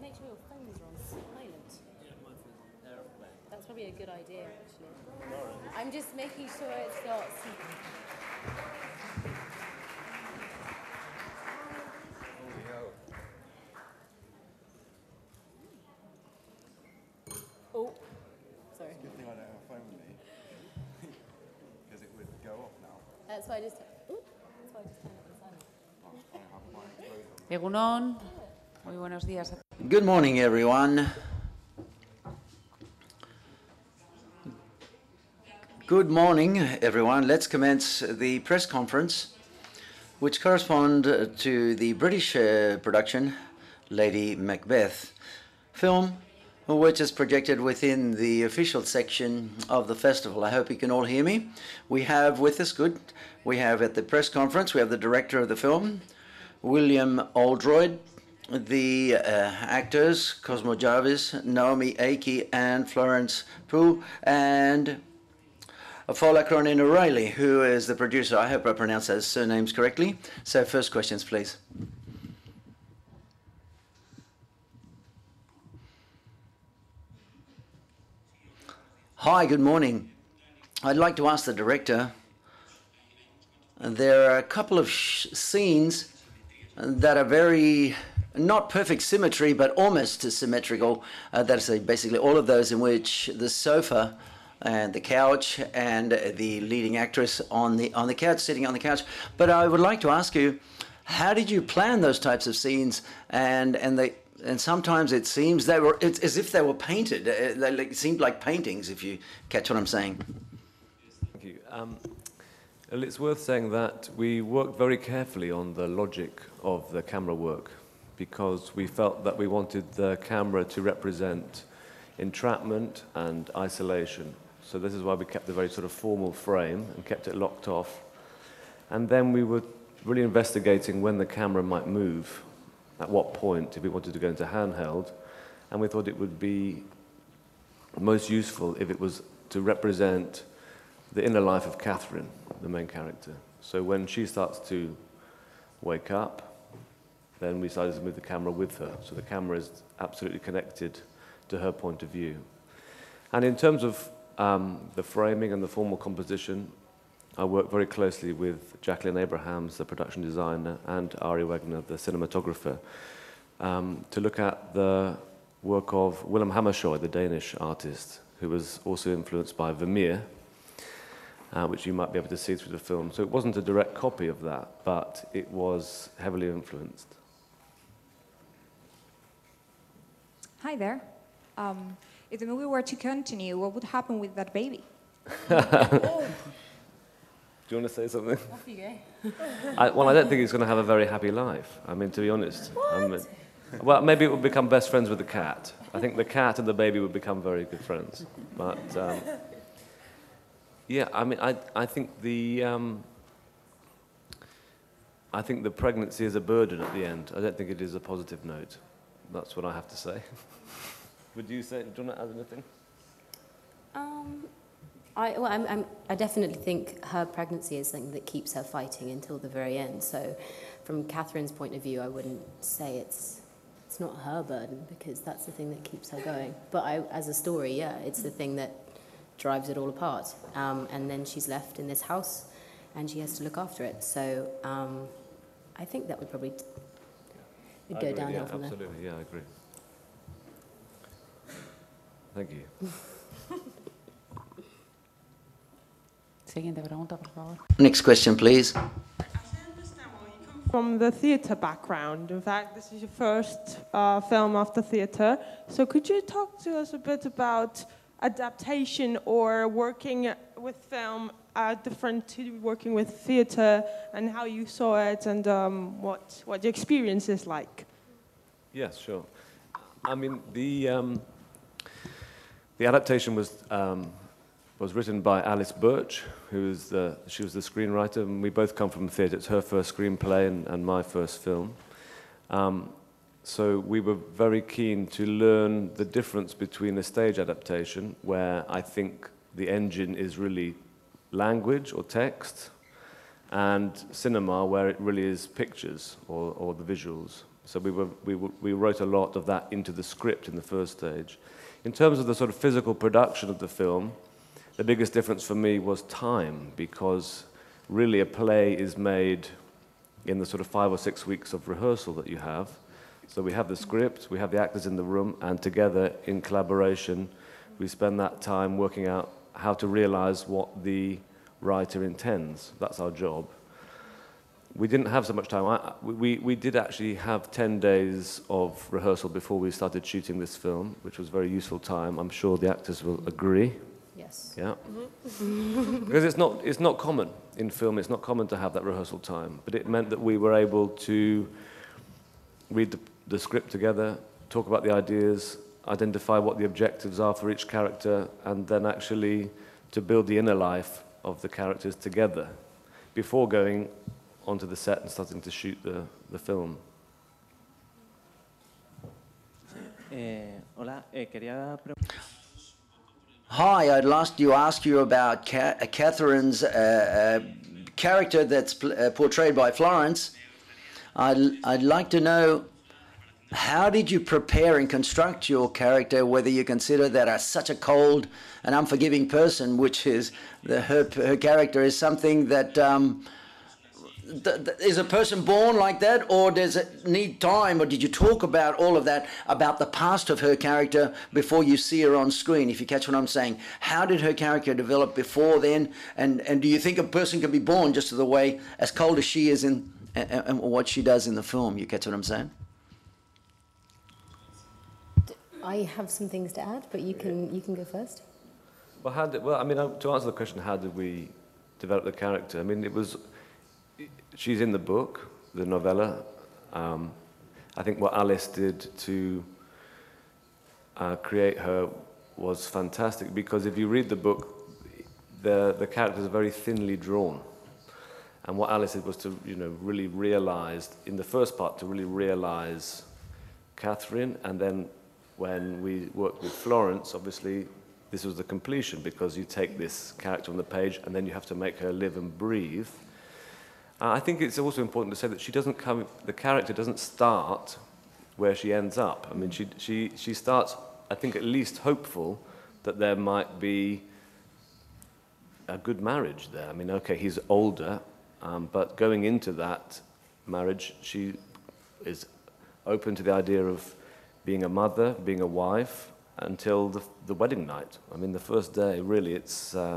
make sure your phones are on silent. Yeah, my phone's on airplane. That's probably a good idea, actually. I'm just making sure it's not. Oh, sorry. It's a good thing I don't have a phone with me, because it would go off now. That's why I just. Ooh, that's why I just turned it on silent. I have my clothes on. Egun on, muy buenos días. Good morning, everyone. Good morning, everyone. Let's commence the press conference, which corresponds to the British production, Lady Macbeth film, which is projected within the official section of the festival. I hope you can all hear me. We have with us, we have at the press conference, we have the director of the film, William Oldroyd, the actors, Cosmo Jarvis, Naomi Ackie, and Florence Pugh, and Fola Cronin O'Reilly, who is the producer. I hope I pronounced those surnames correctly. So first questions, please. Hi, good morning. I'd like to ask the director, there are a couple of scenes that are very, not perfect symmetry, but almost symmetrical. That's basically all of those in which the sofa and the couch and the leading actress on the couch, sitting on the couch. But I would like to ask you, how did you plan those types of scenes? And sometimes it seems it's as if they were painted. It seemed like paintings, if you catch what I'm saying. Thank you. Well, it's worth saying that we worked very carefully on the logic of the camera work, because we felt that we wanted the camera to represent entrapment and isolation. So this is why we kept a very sort of formal frame and kept it locked off. And then we were really investigating when the camera might move, at what point, if we wanted to go into handheld. And we thought it would be most useful if it was to represent the inner life of Catherine, the main character. So when she starts to wake up, then we decided to move the camera with her. So the camera is absolutely connected to her point of view. And in terms of the framing and the formal composition, I worked very closely with Jacqueline Abrahams, the production designer, and Ari Wegner, the cinematographer, to look at the work of Willem Hammershøi, the Danish artist, who was also influenced by Vermeer, which you might be able to see through the film. So it wasn't a direct copy of that, but it was heavily influenced. Hi there. If the movie were to continue, what would happen with that baby? Do you want to say something? Off you go. Well, I don't think he's going to have a very happy life. I mean, to be honest. Well, maybe it would become best friends with the cat. I think the cat and the baby would become very good friends. But, yeah, I mean, I think the pregnancy is a burden at the end. I don't think it is a positive note. That's what I have to say. Would you say, do you want to add anything? I definitely think her pregnancy is something that keeps her fighting until the very end. So from Catherine's point of view, I wouldn't say it's not her burden, because that's the thing that keeps her going. But as a story, yeah, it's the thing that drives it all apart. And then she's left in this house and she has to look after it. So I think that would probably go downhill from there. Absolutely, yeah, I agree. Thank you. Siguiente pregunta, por favor. Next question, please. As I understand, well, you come from the theatre background. In fact, this is your first film after theatre. So could you talk to us a bit about adaptation or working with film different to working with theatre, and how you saw it, and what your experience is like? Yes, sure. I mean, the adaptation was written by Alice Birch, she was the screenwriter, and we both come from theatre. It's her first screenplay and my first film. So we were very keen to learn the difference between a stage adaptation, where I think the engine is really language or text, and cinema, where it really is pictures or the visuals. So we wrote a lot of that into the script in the first stage. In terms of the sort of physical production of the film, the biggest difference for me was time, because really a play is made in the sort of 5 or 6 weeks of rehearsal that you have. So we have the script, we have the actors in the room, and together in collaboration, we spend that time working out how to realize what the writer intends. That's our job. We didn't have so much time. We did actually have 10 days of rehearsal before we started shooting this film, which was very useful time. I'm sure the actors will agree. Yes. Yeah. Because it's not common in film. It's not common to have that rehearsal time. But it meant that we were able to read the script together, talk about the ideas, identify what the objectives are for each character, and then actually to build the inner life of the characters together before going onto the set and starting to shoot the film. Hi, I'd like to ask you about Catherine's character that's portrayed by Florence. I'd like to know, how did you prepare and construct your character, whether you consider that as such a cold and unforgiving person, which is her character is something that is a person born like that, or does it need time, or did you talk about all of that, about the past of her character before you see her on screen, if you catch what I'm saying? How did her character develop before then, and do you think a person can be born just the way, as cold as she is in and what she does in the film? You catch what I'm saying? I have some things to add, but you can go first. Well, I mean, to answer the question, how did we develop the character? I mean, she's in the book, the novella. I think what Alice did to create her was fantastic, because if you read the book, the characters are very thinly drawn. And what Alice did was to, really realize, in the first part, to really realize Catherine, and then when we worked with Florence, obviously, this was the completion, because you take this character on the page and then you have to make her live and breathe. I think it's also important to say that the character doesn't start where she ends up. I mean, she starts, I think, at least hopeful that there might be a good marriage there. I mean, okay, he's older, but going into that marriage, she is open to the idea of being a mother, being a wife, until the wedding night. I mean, the first day, really, it's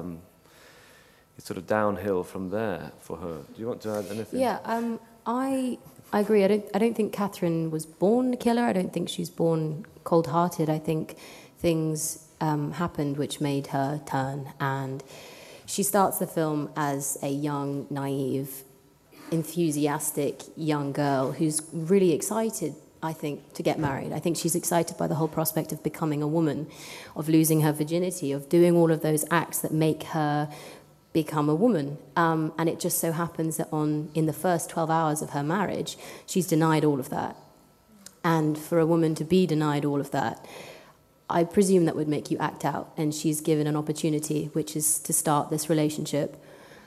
sort of downhill from there for her. Do you want to add anything? Yeah, I agree. I don't think Catherine was born a killer. I don't think she's born cold-hearted. I think things happened which made her turn. And she starts the film as a young, naive, enthusiastic young girl who's really excited, I think, to get married. I think she's excited by the whole prospect of becoming a woman, of losing her virginity, of doing all of those acts that make her become a woman. And it just so happens that in the first 12 hours of her marriage, she's denied all of that. And for a woman to be denied all of that, I presume that would make you act out. And she's given an opportunity, which is to start this relationship.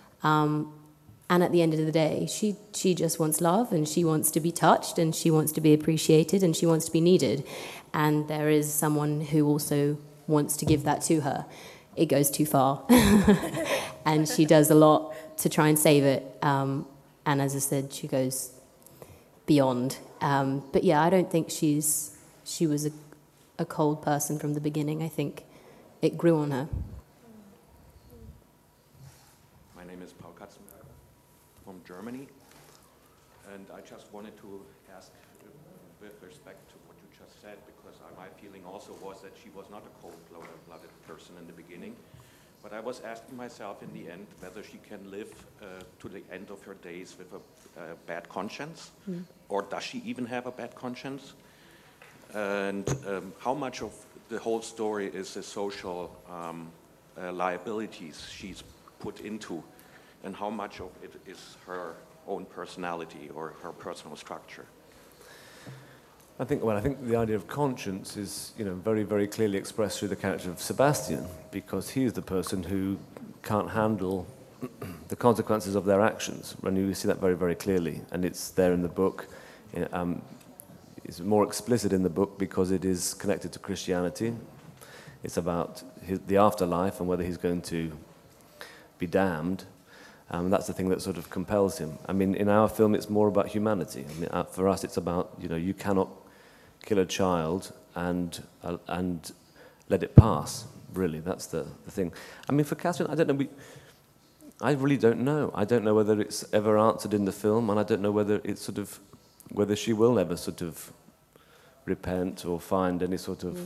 And at the end of the day, she just wants love, and she wants to be touched, and she wants to be appreciated, and she wants to be needed. And there is someone who also wants to give that to her. It goes too far. And she does a lot to try and save it. And as I said, she goes beyond. But yeah, I don't think she was a cold person from the beginning. I think it grew on her. My name is Paul Katzenberger from Germany, and I just wanted to ask, with respect to what you just said, because my feeling also was that she was not a cold-blooded person in the beginning, but I was asking myself in the end whether she can live to the end of her days with a bad conscience, or does she even have a bad conscience? And how much of the whole story is the social liabilities she's put into, and how much of it is her own personality or her personal structure? I think the idea of conscience is, very, very clearly expressed through the character of Sebastian, because he is the person who can't handle the consequences of their actions. And you see that very, very clearly, and it's there in the book. is more explicit in the book because it is connected to Christianity. It's about the afterlife and whether he's going to be damned. That's the thing that sort of compels him. I mean, in our film, it's more about humanity. I mean, for us, it's about, you cannot kill a child and let it pass, really. That's the thing. I mean, for Catherine, I don't know. I really don't know. I don't know whether it's ever answered in the film, and I don't know whether it's whether she will ever sort of repent or find any sort of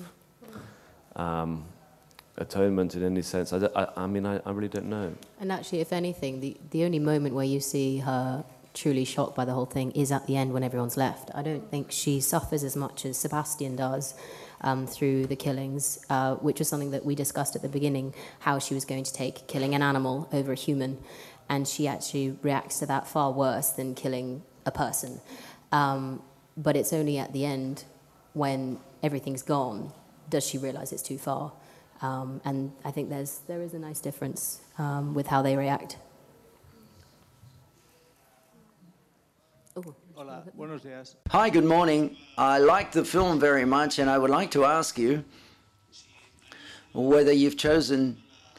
atonement in any sense. I mean, I really don't know. And actually, if anything, the only moment where you see her truly shocked by the whole thing is at the end when everyone's left. I don't think she suffers as much as Sebastian does through the killings, which was something that we discussed at the beginning, how she was going to take killing an animal over a human, and she actually reacts to that far worse than killing a person. But it's only at the end, when everything's gone, does she realise it's too far. And I think there is a nice difference with how they react. Hola, buenos días. Hi, good morning. I like the film very much, and I would like to ask you whether you've chosen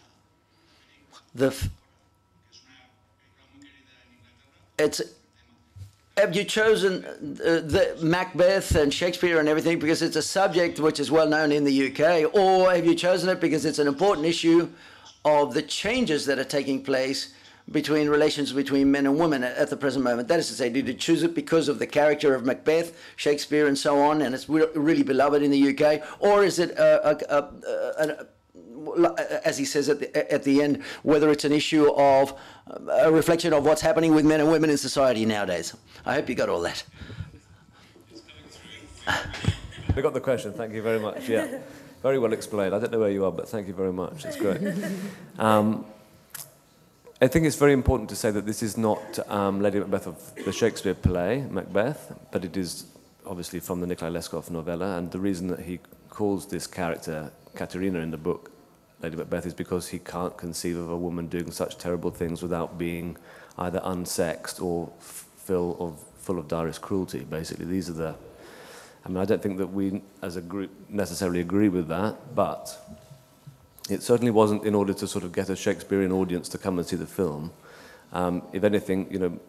have you chosen the Macbeth and Shakespeare and everything because it's a subject which is well known in the UK, or have you chosen it because it's an important issue of the changes that are taking place between relations between men and women at the present moment? That is to say, did you choose it because of the character of Macbeth, Shakespeare and so on, and it's really beloved in the UK, or is it as he says at the end, whether it's an issue of a reflection of what's happening with men and women in society nowadays? I hope you got all that. We got the question. Thank you very much. Yeah, very well explained. I don't know where you are, but thank you very much. It's great. I think it's very important to say that this is not Lady Macbeth of the Shakespeare play, Macbeth, but it is obviously from the Nikolai Leskov novella, and the reason that he calls this character Katerina in the book Lady Macbeth is because he can't conceive of a woman doing such terrible things without being either unsexed or full of direst cruelty, basically. These are the... I mean, I don't think that we as a group necessarily agree with that, but it certainly wasn't in order to sort of get a Shakespearean audience to come and see the film. If anything,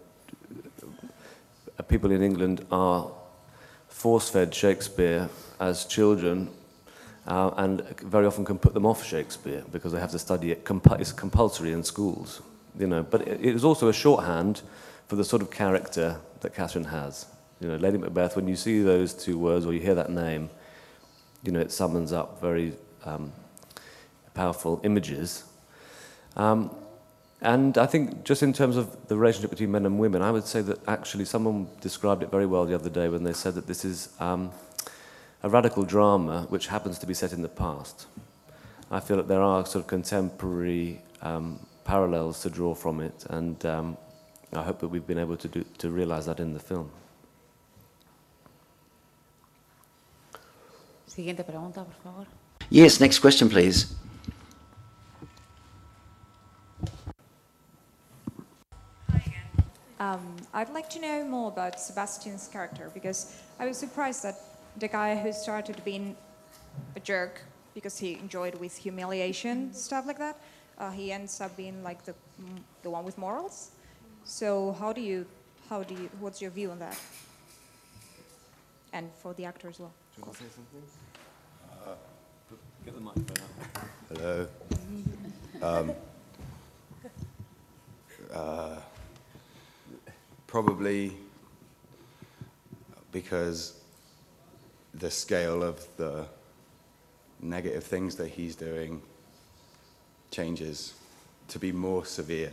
people in England are force-fed Shakespeare as children, and very often can put them off Shakespeare because they have to study it. It's compulsory in schools, But it is also a shorthand for the sort of character that Catherine has. Lady Macbeth, when you see those two words or you hear that name, it summons up very powerful images. And I think just in terms of the relationship between men and women, I would say that actually someone described it very well the other day when they said that this is a radical drama which happens to be set in the past. I feel that there are sort of contemporary parallels to draw from it, and I hope that we've been able to realize that in the film. Siguiente pregunta, por favor. Yes, next question, please. I'd like to know more about Sebastian's character, because I was surprised that the guy who started being a jerk because he enjoyed with humiliation, stuff like that, he ends up being like the one with morals. So what's your view on that? And for the actor as well. Do you want to say something? Get the microphone up. Hello. Probably because the scale of the negative things that he's doing changes to be more severe.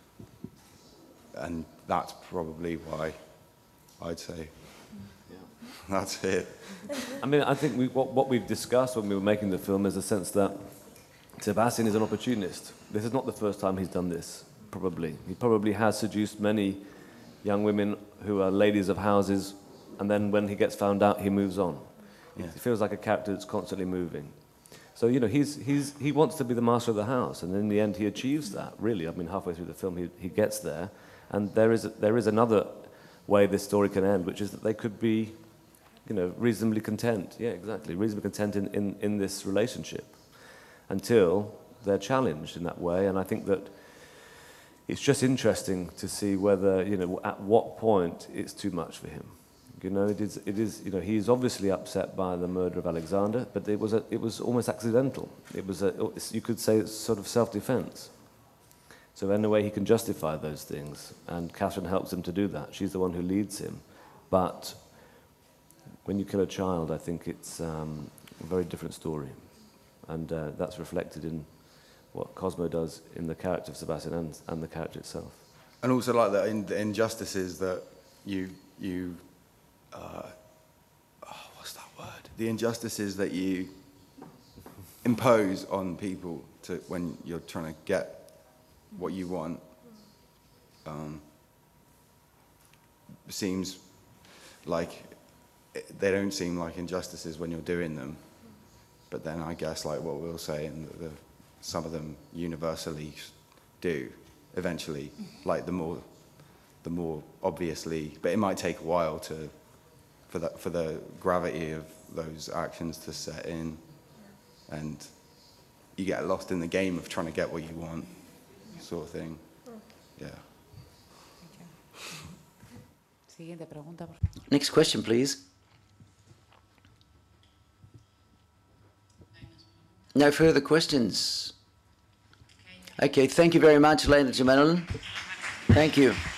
And that's probably why I'd say that's it. I mean, I think what we've discussed when we were making the film is a sense that Sebastian is an opportunist. This is not the first time he's done this, probably. He probably has seduced many young women who are ladies of houses, and then when he gets found out, he moves on. Yeah. He feels like a character that's constantly moving. So, he wants to be the master of the house, and in the end, he achieves that, really. I mean, halfway through the film, he gets there. And there is another way this story can end, which is that they could be you know, reasonably content. Yeah, exactly, reasonably content in this relationship until they're challenged in that way. And I think that it's just interesting to see whether, you know, at what point it's too much for him. You know, it is. You know, he's obviously upset by the murder of Alexander, but it was almost accidental. You could say it's sort of self-defense. So in a way, he can justify those things, and Catherine helps him to do that. She's the one who leads him. But when you kill a child, I think it's a very different story, and that's reflected in what Cosmo does in the character of Sebastian and the character itself. And also, like the injustices that what's that word? The injustices that you impose on people when you're trying to get what you want seems like they don't seem like injustices when you're doing them, but then I guess like what we'll say, and some of them universally do eventually, like the more obviously, but it might take a while for the gravity of those actions to set in, and you get lost in the game of trying to get what you want, sort of thing. Yeah. Siguiente pregunta. Next question, please. No further questions. Okay, thank you very much, ladies and gentlemen. Thank you.